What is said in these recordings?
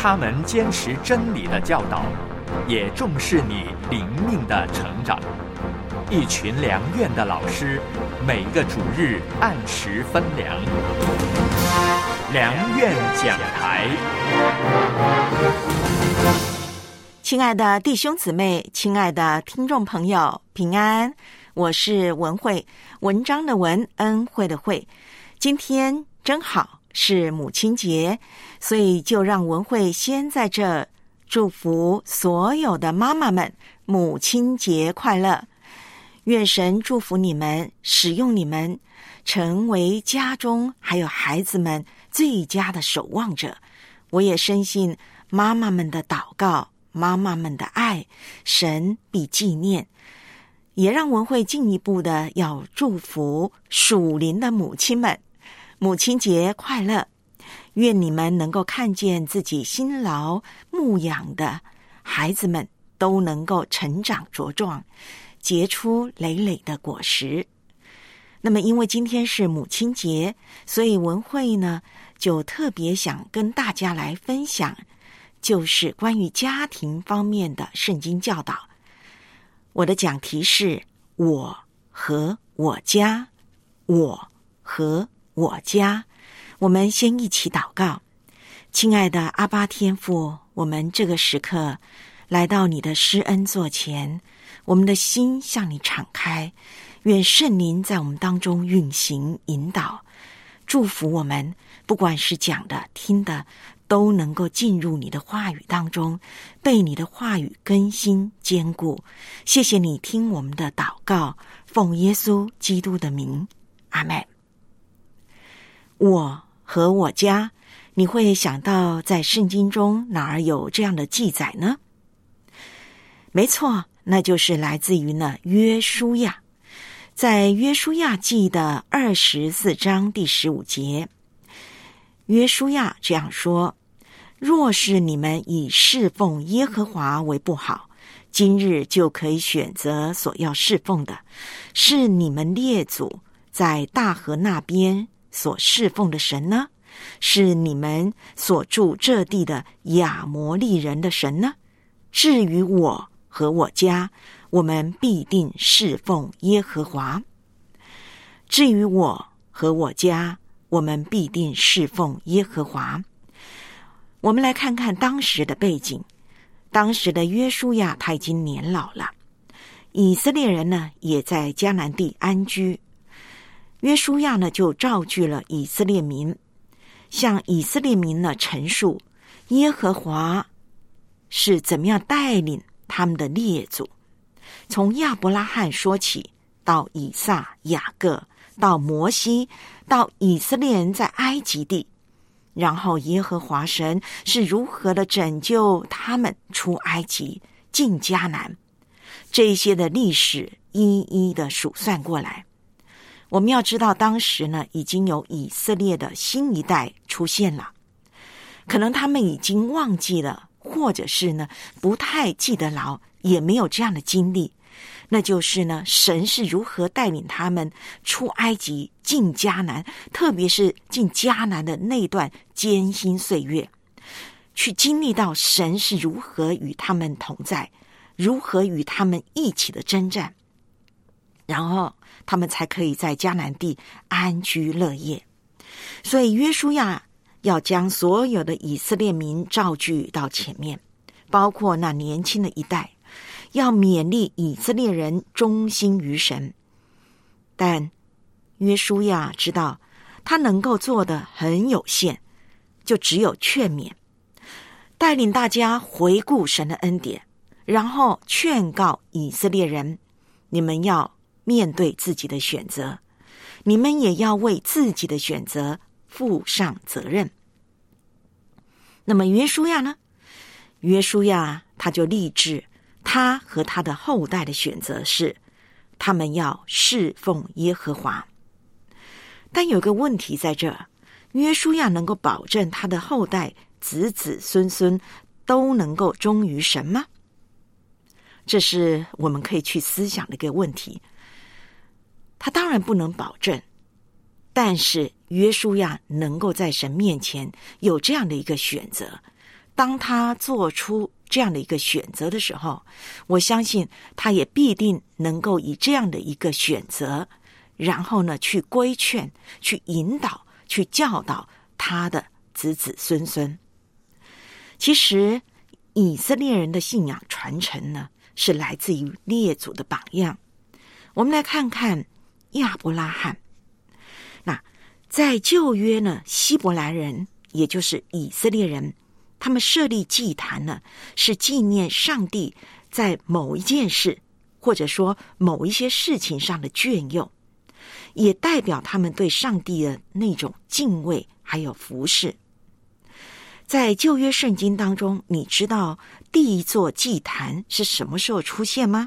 他们坚持真理的教导，也重视你灵命的成长。一群良院的老师，每个主日按时分粮。良院讲台。 亲爱的弟兄姊妹，亲爱的听众朋友，平安，我是文慧，文章的文，恩惠的惠。今天真好是母亲节，所以就让文慧先在这祝福所有的妈妈们母亲节快乐。愿神祝福你们，使用你们，成为家中还有孩子们最佳的守望者。我也深信妈妈们的祷告，妈妈们的爱，神必纪念。也让文慧进一步的要祝福属灵的母亲们，母亲节快乐。愿你们能够看见自己辛劳牧养的孩子们都能够成长茁壮，结出累累的果实。那么因为今天是母亲节，所以文慧呢就特别想跟大家来分享，就是关于家庭方面的圣经教导。我的讲题是我和我家，我和我家。我们先一起祷告。亲爱的阿爸天父，我们这个时刻来到你的施恩座前，我们的心向你敞开，愿圣灵在我们当中运行引导，祝福我们，不管是讲的听的，都能够进入你的话语当中，被你的话语更新坚固。谢谢你听我们的祷告，奉耶稣基督的名，阿们。我和我家，你会想到在圣经中哪儿有这样的记载呢？没错，那就是来自于呢约书亚。在约书亚记的24章第15节，约书亚这样说：若是你们以侍奉耶和华为不好，今日就可以选择所要侍奉的，是你们列祖在大河那边所侍奉的神呢？是你们所住这地的亚摩利人的神呢？至于我和我家，我们必定侍奉耶和华。至于我和我家，我们必定侍奉耶和华。我们来看看当时的背景。当时的约书亚他已经年老了，以色列人呢也在迦南地安居。约书亚呢就召聚了以色列民，向以色列民呢陈述耶和华是怎么样带领他们的列祖，从亚伯拉罕说起，到以撒、雅各，到摩西，到以色列人在埃及地，然后耶和华神是如何的拯救他们出埃及进迦南，这些的历史一一的数算过来。我们要知道当时呢已经有以色列的新一代出现了，可能他们已经忘记了，或者是呢不太记得牢，也没有这样的经历，那就是呢神是如何带领他们出埃及进迦南，特别是进迦南的那段艰辛岁月，去经历到神是如何与他们同在，如何与他们一起的征战，然后他们才可以在迦南地安居乐业。所以约书亚要将所有的以色列民召聚到前面，包括那年轻的一代，要勉励以色列人忠心于神。但约书亚知道他能够做的很有限，就只有劝勉，带领大家回顾神的恩典，然后劝告以色列人，你们要面对自己的选择，你们也要为自己的选择负上责任。那么约书亚呢？约书亚他就立志，他和他的后代的选择是，他们要侍奉耶和华。但有个问题在这，约书亚能够保证他的后代子子孙孙都能够忠于神吗？这是我们可以去思想的一个问题。他当然不能保证，但是约书亚能够在神面前有这样的一个选择， 当他做出这样的一个选择的时候，我相信他也必定能够以这样的一个选择，然后呢去规劝、去引导、去教导他的子子孙孙。其实以色列人的信仰传承呢，是来自于列祖的榜样。我们来看看亚伯拉罕。那在旧约呢，希伯来人也就是以色列人，他们设立祭坛呢，是纪念上帝在某一件事或者说某一些事情上的眷佑，也代表他们对上帝的那种敬畏还有服侍。在旧约圣经当中，你知道第一座祭坛是什么时候出现吗？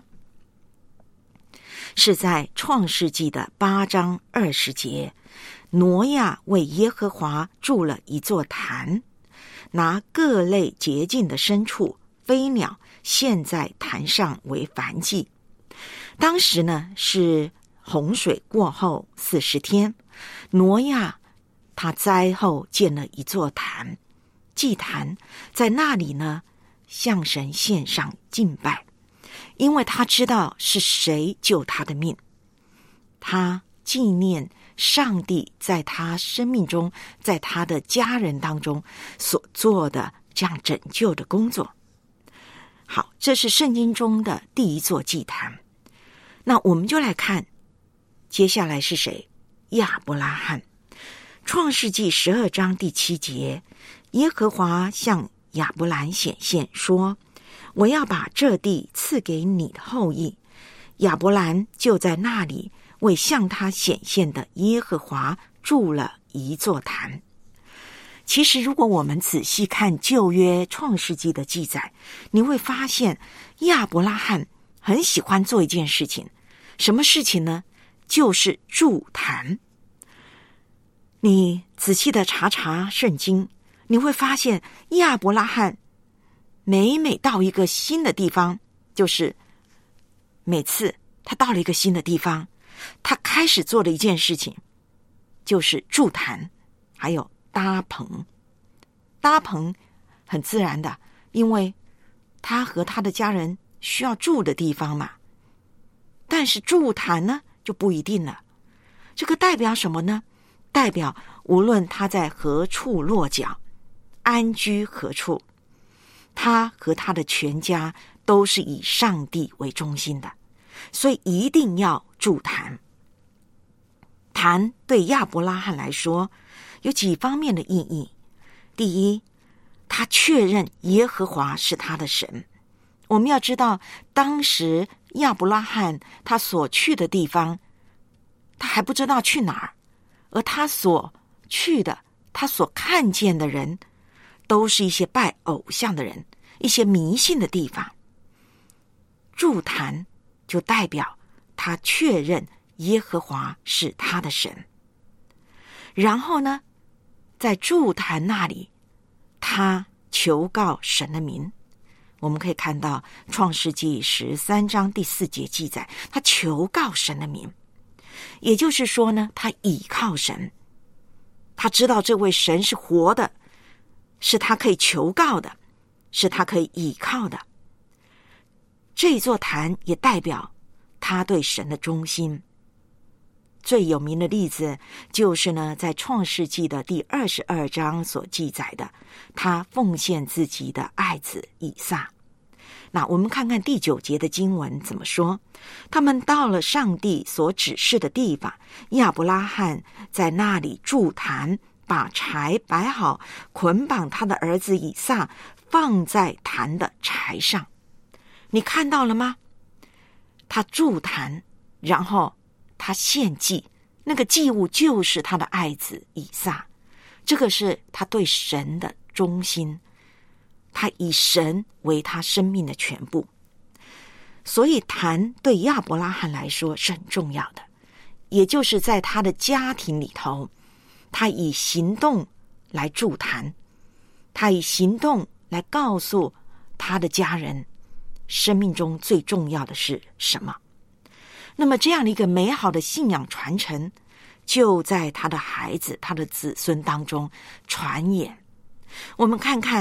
是在创世纪的8章20节，挪亚为耶和华筑了一座坛，拿各类洁净的牲畜、飞鸟献在坛上为燔祭。当时呢是洪水过后40天，挪亚他灾后建了一座坛，祭坛在那里呢向神献上敬拜，因为他知道是谁救他的命，他纪念上帝在他生命中，在他的家人当中所做的这样拯救的工作。好，这是圣经中的第一座祭坛。那我们就来看接下来是谁？亚伯拉罕。创世纪12章第7节，耶和华向亚伯兰显现说，我要把这地赐给你的后裔。亚伯兰就在那里为向他显现的耶和华筑了一座坛。其实如果我们仔细看旧约创世纪的记载，你会发现亚伯拉罕很喜欢做一件事情。什么事情呢？就是筑坛。你仔细的查查圣经，你会发现亚伯拉罕每到一个新的地方，就是每次他到了一个新的地方，他开始做的一件事情就是筑坛，还有搭棚。搭棚很自然的，因为他和他的家人需要住的地方嘛。但是筑坛呢就不一定了。这个代表什么呢？代表无论他在何处落脚，安居何处，他和他的全家都是以上帝为中心的，所以一定要筑坛。坛对亚伯拉罕来说有几方面的意义。第一，他确认耶和华是他的神。我们要知道，当时亚伯拉罕他所去的地方，他还不知道去哪儿，而他所去的，他所看见的人，都是一些拜偶像的人，一些迷信的地方。筑坛就代表他确认耶和华是他的神。然后呢，在筑坛那里，他求告神的名。我们可以看到创世纪13章第4节记载，他求告神的名。也就是说呢，他倚靠神，他知道这位神是活的，是他可以求告的，是他可以倚靠的。这座坛也代表他对神的忠心。最有名的例子就是呢，在创世纪的第22章所记载的，他奉献自己的爱子以撒。那我们看看第9节的经文怎么说。他们到了上帝所指示的地方，亚伯拉罕在那里筑坛，把柴摆好，捆绑他的儿子以撒，放在坛的柴上。你看到了吗？他筑坛，然后他献祭，那个祭物就是他的爱子以撒。这个是他对神的忠心，他以神为他生命的全部。所以坛对亚伯拉罕来说是很重要的，也就是在他的家庭里头，他以行动来筑坛，他以行动来告诉他的家人生命中最重要的是什么。那么这样的一个美好的信仰传承，就在他的孩子、他的子孙当中传演。我们看看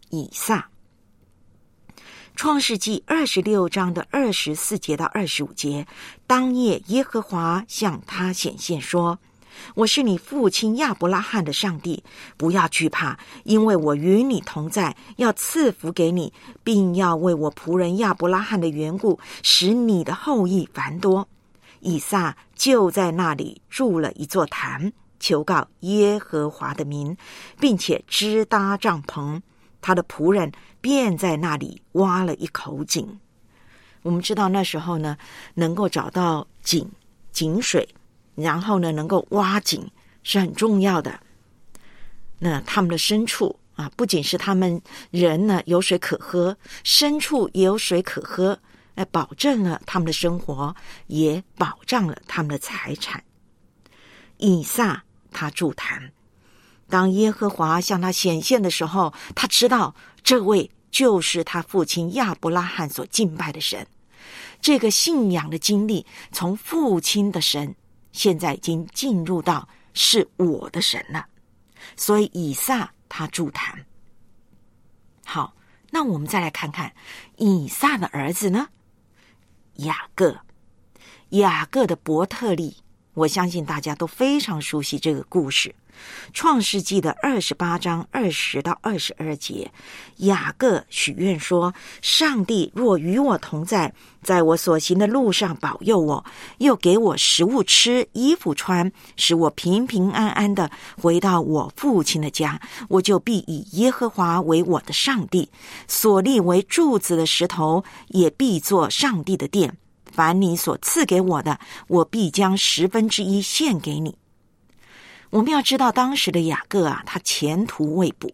以撒。创世纪26章的24节到25节，当夜耶和华向他显现说，我是你父亲亚伯拉罕的上帝，不要惧怕，因为我与你同在，要赐福给你，并要为我仆人亚伯拉罕的缘故，使你的后裔繁多。以撒就在那里筑了一座坛，求告耶和华的名，并且支搭帐篷，他的仆人便在那里挖了一口井。我们知道那时候呢，能够找到井水，然后呢能够挖井是很重要的。那他们的牲畜啊，不仅是他们人呢有水可喝，牲畜也有水可喝，保证了他们的生活，也保障了他们的财产。以撒他筑坛，当耶和华向他显现的时候，他知道这位就是他父亲亚伯拉罕所敬拜的神。这个信仰的经历从父亲的神现在已经进入到是我的神了，所以以撒他筑坛。好，那我们再来看看以撒的儿子呢，雅各的伯特利，我相信大家都非常熟悉这个故事。创世纪的28章20到22节，雅各许愿说，上帝若与我同在，在我所行的路上保佑我，又给我食物吃，衣服穿，使我平平安安的回到我父亲的家，我就必以耶和华为我的上帝，所立为柱子的石头也必作上帝的殿，凡你所赐给我的，我必将1/10献给你。我们要知道当时的雅各啊，他前途未卜，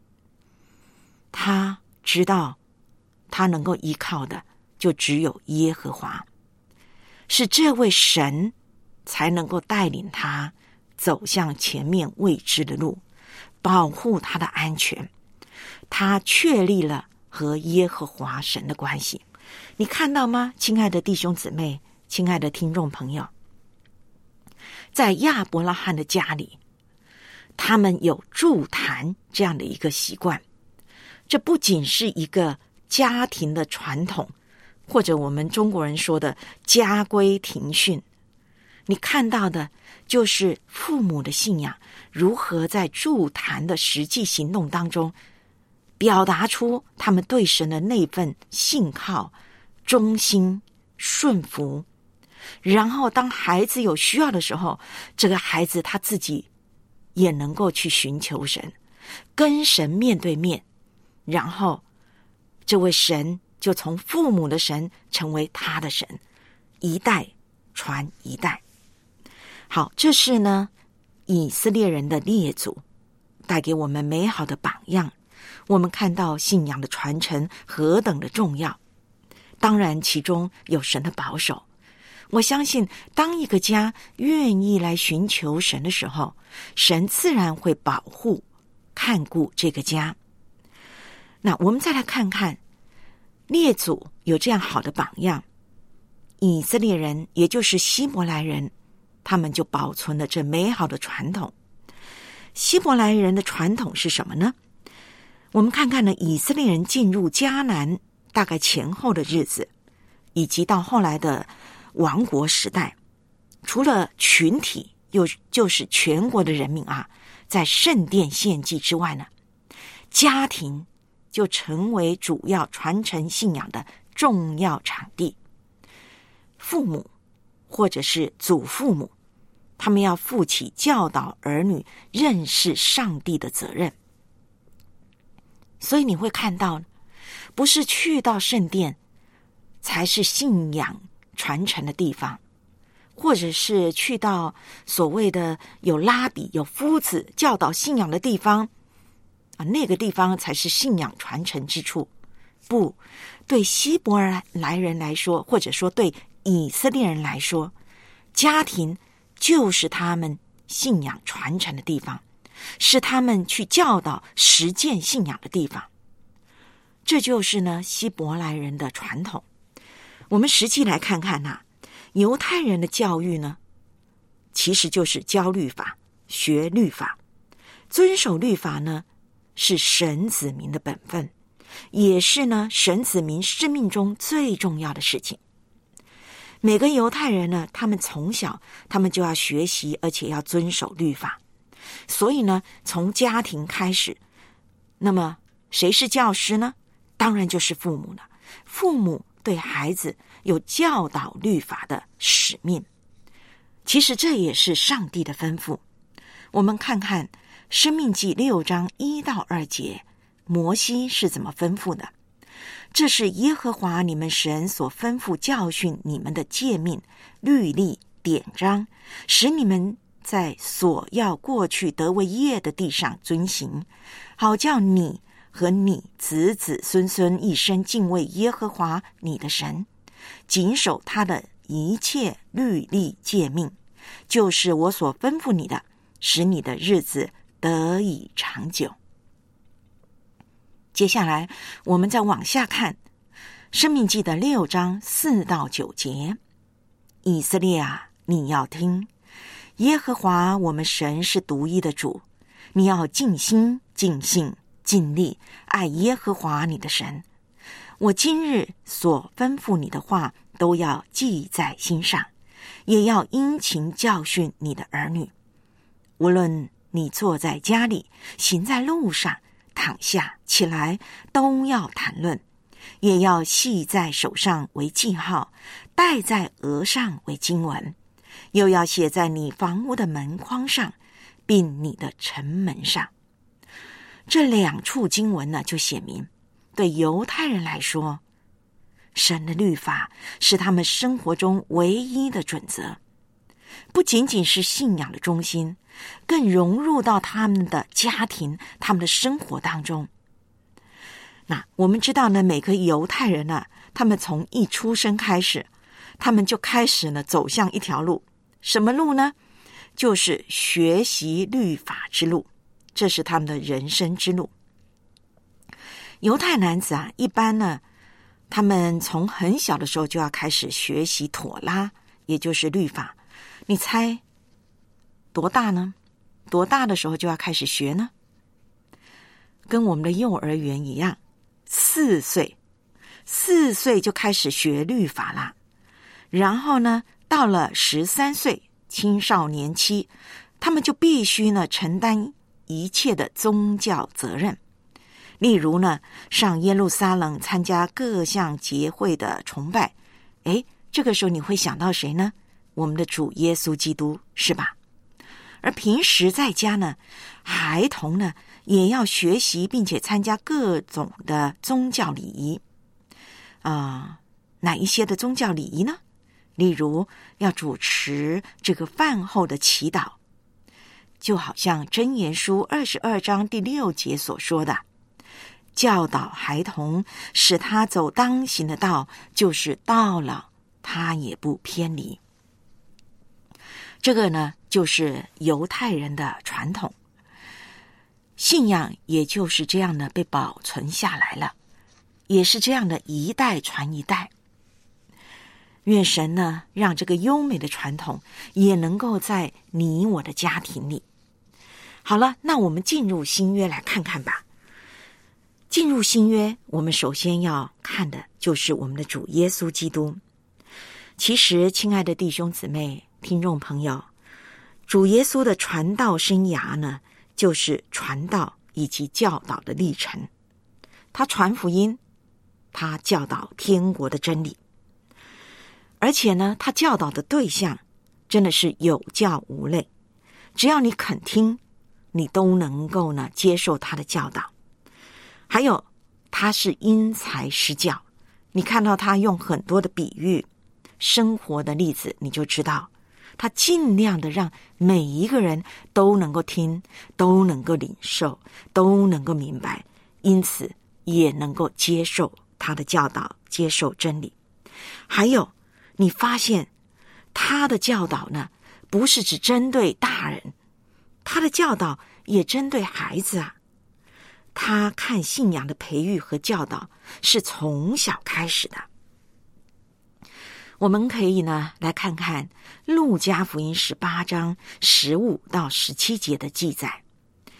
他知道他能够依靠的就只有耶和华，是这位神才能够带领他走向前面未知的路，保护他的安全。他确立了和耶和华神的关系。你看到吗，亲爱的弟兄姊妹，亲爱的听众朋友，在亚伯拉罕的家里，他们有筑坛这样的一个习惯。这不仅是一个家庭的传统，或者我们中国人说的家规庭训，你看到的就是父母的信仰如何在筑坛的实际行动当中表达出他们对神的那份信靠、忠心、顺服。然后当孩子有需要的时候，这个孩子他自己也能够去寻求神，跟神面对面，然后这位神就从父母的神成为他的神，一代传一代。好，这是呢以色列人的列祖带给我们美好的榜样。我们看到信仰的传承何等的重要，当然其中有神的保守。我相信当一个家愿意来寻求神的时候，神自然会保护看顾这个家。那我们再来看看列祖有这样好的榜样，以色列人也就是希伯来人，他们就保存了这美好的传统。希伯来人的传统是什么呢？我们看看呢，以色列人进入迦南大概前后的日子，以及到后来的王国时代，除了群体就是全国的人民啊，在圣殿献祭之外呢，家庭就成为主要传承信仰的重要场地。父母或者是祖父母，他们要负起教导儿女认识上帝的责任。所以你会看到，不是去到圣殿才是信仰传承的地方，或者是去到所谓的有拉比、有夫子教导信仰的地方啊，那个地方才是信仰传承之处。不，对希伯来人来说，或者说对以色列人来说，家庭就是他们信仰传承的地方，是他们去教导实践信仰的地方。这就是呢希伯来人的传统。我们实际来看看犹太人的教育呢，其实就是教律法、学律法。遵守律法呢， 是神子民的本分，也是呢神子民生命中最重要的事情。每个犹太人呢，他们从小他们就要学习，而且要遵守律法。所以呢，从家庭开始，那么谁是教师呢？当然就是父母了。父母对孩子有教导律法的使命。其实这也是上帝的吩咐。我们看看申命记6章1到2节，摩西是怎么吩咐的。这是耶和华你们神所吩咐教训你们的诫命、律例、典章，使你们在所要过去得为业的地上遵行，好叫你和你子子孙孙一生敬畏耶和华你的神，谨守他的一切律例诫命，就是我所吩咐你的，使你的日子得以长久。接下来我们再往下看申命记的6章4到9节，以色列啊，你要听，耶和华我们神是独一的主，你要尽心尽性尽力爱耶和华你的神。我今日所吩咐你的话都要记在心上，也要殷勤教训你的儿女。无论你坐在家里，行在路上，躺下起来，都要谈论，也要系在手上为记号，戴在额上为经文，又要写在你房屋的门框上，并你的城门上。这2处经文呢，就写明对犹太人来说，神的律法是他们生活中唯一的准则，不仅仅是信仰的中心，更融入到他们的家庭、他们的生活当中。那我们知道呢，每个犹太人呢，他们从一出生开始，他们就开始呢走向一条路。什么路呢？就是学习律法之路，这是他们的人生之路。犹太男子啊，一般呢，他们从很小的时候就要开始学习妥拉，也就是律法。你猜多大呢？多大的时候就要开始学呢？跟我们的幼儿园一样，4岁就开始学律法啦。然后呢，到了13岁青少年期，他们就必须呢承担一切的宗教责任。例如呢，上耶路撒冷参加各项节会的崇拜。这个时候你会想到谁呢？我们的主耶稣基督，是吧？而平时在家呢，孩童呢也要学习并且参加各种的宗教礼仪。哪一些的宗教礼仪呢？例如要主持这个饭后的祈祷，就好像箴言书22章第6节所说的，教导孩童，使他走当行的道，就是到老他也不偏离。这个呢，就是犹太人的传统信仰，也就是这样的被保存下来了，也是这样的一代传一代。愿神呢，让这个优美的传统也能够在你我的家庭里。好了，那我们进入新约来看看吧。进入新约，我们首先要看的就是我们的主耶稣基督。其实，亲爱的弟兄姊妹、听众朋友，主耶稣的传道生涯呢，就是传道以及教导的历程。他传福音，他教导天国的真理，而且呢，他教导的对象真的是有教无类，只要你肯听，你都能够呢接受他的教导。还有，他是因材施教，你看到他用很多的比喻、生活的例子，你就知道他尽量的让每一个人都能够听，都能够领受，都能够明白，因此也能够接受他的教导，接受真理。还有，你发现他的教导呢，不是只针对大人，他的教导也针对孩子啊。他看信仰的培育和教导是从小开始的。我们可以呢来看看路加福音18章15到17节的记载。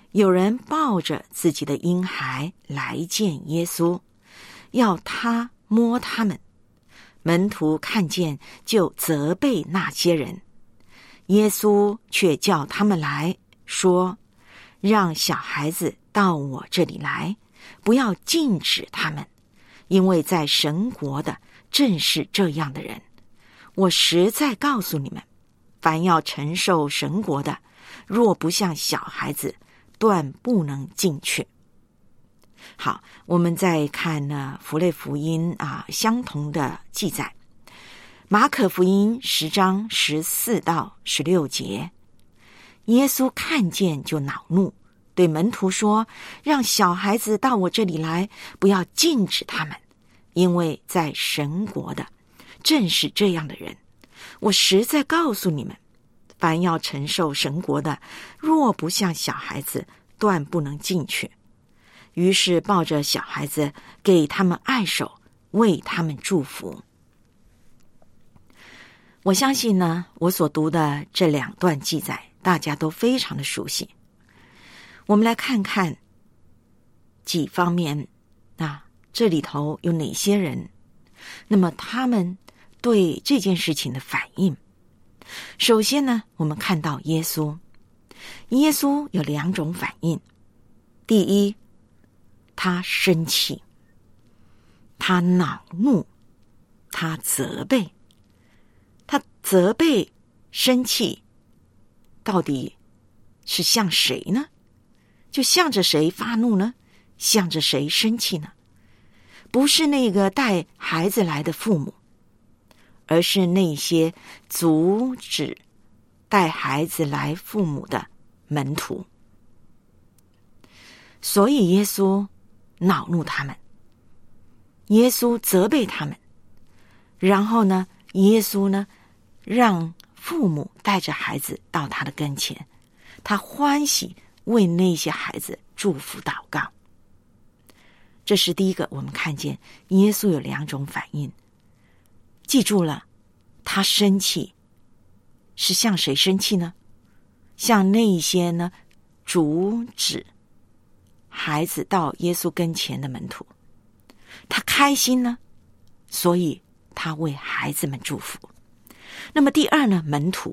有人抱着自己的婴孩来见耶稣，要他摸他们。门徒看见，就责备那些人。耶稣却叫他们来，说：让小孩子到我这里来，不要禁止他们，因为在神国的正是这样的人。我实在告诉你们，凡要承受神国的，若不像小孩子，断不能进去。好，我们再看呢符类福音相同的记载。马可福音10章14到16节，耶稣看见就恼怒，对门徒说：让小孩子到我这里来，不要禁止他们，因为在神国的正是这样的人。我实在告诉你们，凡要承受神国的，若不像小孩子，断不能进去。于是抱着小孩子，给他们按手，为他们祝福。我相信呢，我所读的这2段记载，大家都非常的熟悉。我们来看看几方面这里头有哪些人，那么他们对这件事情的反应。首先呢，我们看到耶稣有2种反应。第一，他生气，他恼怒，他责备。他责备、生气，到底是向谁呢？就向着谁发怒呢？向着谁生气呢？不是那个带孩子来的父母，而是那些阻止带孩子来父母的门徒。所以耶稣恼怒他们，耶稣责备他们，然后呢，耶稣呢让父母带着孩子到他的跟前，他欢喜为那些孩子祝福祷告。这是第一个，我们看见耶稣有2种反应。记住了，他生气是向谁生气呢？向那一些呢阻止孩子到耶稣跟前的门徒。他开心呢，所以他为孩子们祝福。那么第二呢，门徒，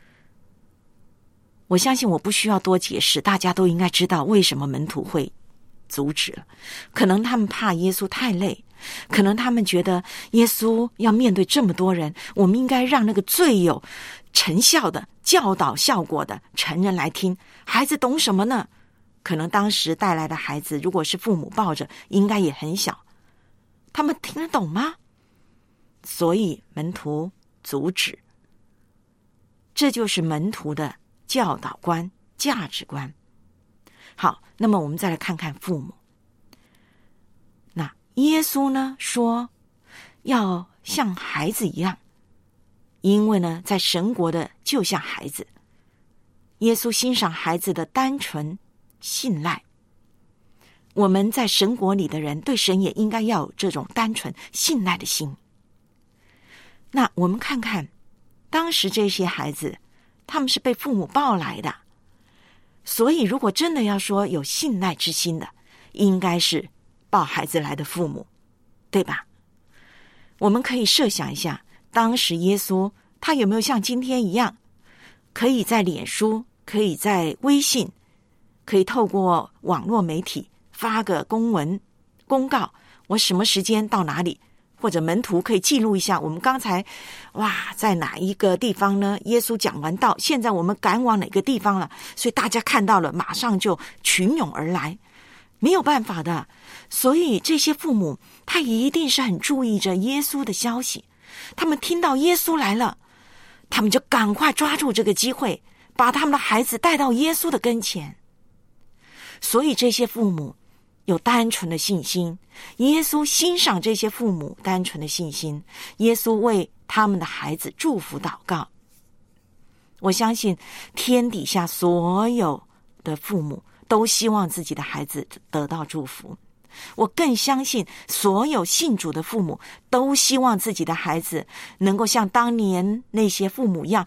我相信我不需要多解释，大家都应该知道为什么门徒会阻止了。可能他们怕耶稣太累，可能他们觉得耶稣要面对这么多人，我们应该让那个最有成效的教导效果的成人来听，孩子懂什么呢？可能当时带来的孩子如果是父母抱着，应该也很小，他们听得懂吗？所以门徒阻止。这就是门徒的教导观、价值观。好，那么我们再来看看父母。那耶稣呢说要像孩子一样，因为呢在神国的就像孩子。耶稣欣赏孩子的单纯信赖。我们在神国里的人对神也应该要有这种单纯信赖的心。那我们看看当时这些孩子，他们是被父母抱来的，所以如果真的要说有信赖之心的，应该是抱孩子来的父母，对吧？我们可以设想一下，当时耶稣他有没有像今天一样，可以在脸书，可以在微信，可以透过网络媒体发个公文公告，我什么时间到哪里，或者门徒可以记录一下我们刚才在哪一个地方呢？耶稣讲完道，现在我们赶往哪个地方了，所以大家看到了马上就群涌而来，没有办法的。所以这些父母他也一定是很注意着耶稣的消息，他们听到耶稣来了，他们就赶快抓住这个机会，把他们的孩子带到耶稣的跟前。所以这些父母有单纯的信心，耶稣欣赏这些父母单纯的信心，耶稣为他们的孩子祝福祷告。我相信天底下所有的父母都希望自己的孩子得到祝福，我更相信所有信主的父母都希望自己的孩子能够像当年那些父母一样，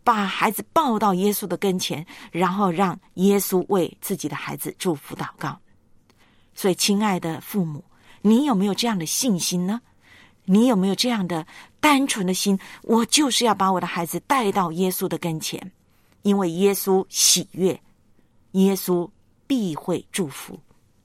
把孩子抱到耶稣的跟前，然后让耶稣为自己的孩子祝福祷告。所以亲爱的父母，你有没有这样的信心呢？你有没有这样的单纯的心？我就是要把我的孩子带到耶稣的跟前，因为耶稣喜悦，耶稣必会祝福。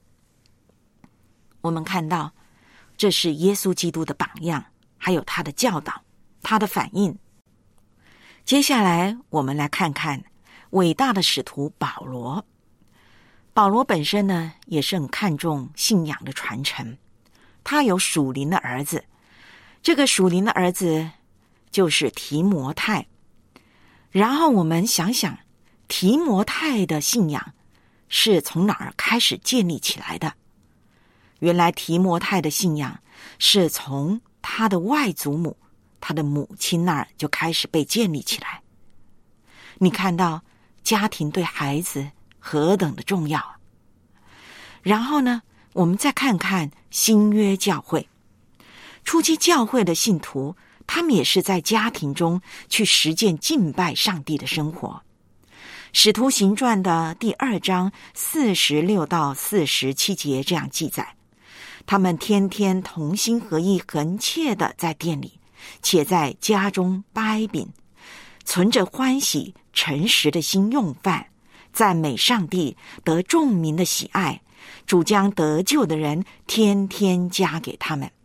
我们看到这是耶稣基督的榜样，还有他的教导，他的反应。接下来我们来看看伟大的使徒保罗。保罗本身呢，也是很看重信仰的传承。他有属灵的儿子，这个属灵的儿子就是提摩太。然后我们想想，提摩太的信仰是从哪儿开始建立起来的？原来提摩太的信仰是从他的外祖母，他的母亲那儿就开始被建立起来。你看到家庭对孩子何等的重要啊！然后呢，我们再看看新约教会。初期教会的信徒，他们也是在家庭中去实践敬拜上帝的生活。使徒行传的第2章46到47节这样记载，他们天天同心合意，恒切的在店里，且在家中掰饼，存着欢喜诚实的心用饭，赞美上帝，得众民的喜爱。主将得救的人天天加给他们。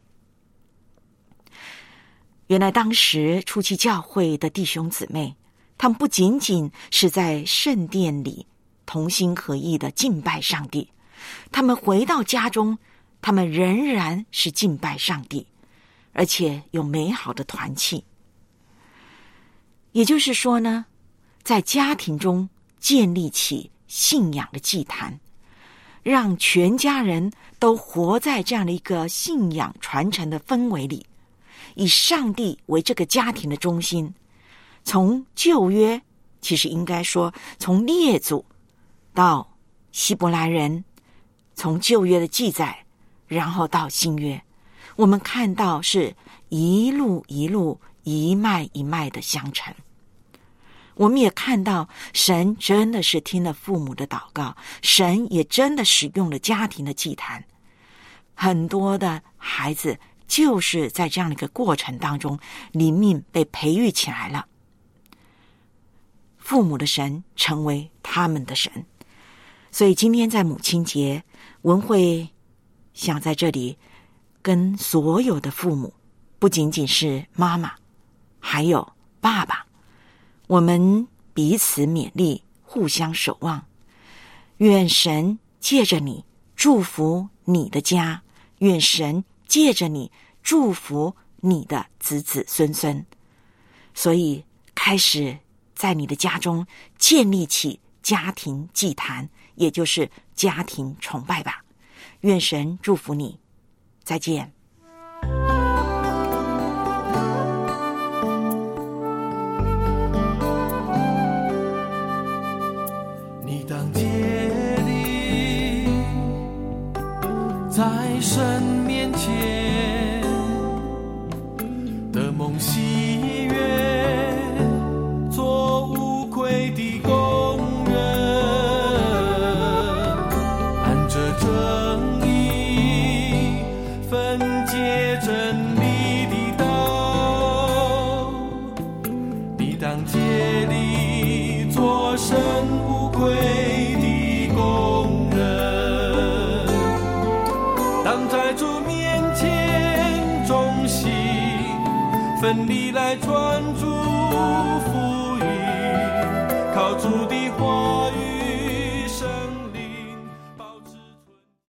原来当时初期教会的弟兄姊妹，他们不仅仅是在圣殿里同心合意的敬拜上帝，他们回到家中，他们仍然是敬拜上帝，而且有美好的团契。也就是说呢，在家庭中建立起信仰的祭坛，让全家人都活在这样的一个信仰传承的氛围里，以上帝为这个家庭的中心。从旧约，其实应该说从列祖到希伯来人，从旧约的记载，然后到新约，我们看到是一路一路一脉一脉的相承。我们也看到神真的是听了父母的祷告，神也真的使用了家庭的祭坛。很多的孩子就是在这样的一个过程当中，灵命被培育起来了。父母的神成为他们的神。所以今天在母亲节，文慧想在这里跟所有的父母，不仅仅是妈妈，还有爸爸，我们彼此勉励，互相守望。愿神借着你祝福你的家，愿神借着你祝福你的子子孙孙。所以开始在你的家中建立起家庭祭坛，也就是家庭崇拜吧。愿神祝福你，再见。 你当竭力在神面前的梦喜悦，做无愧的工人，按着正义分解真理的道。你当竭力做神无愧的工人，当在主面前忠心奋力来传主福音，靠主的话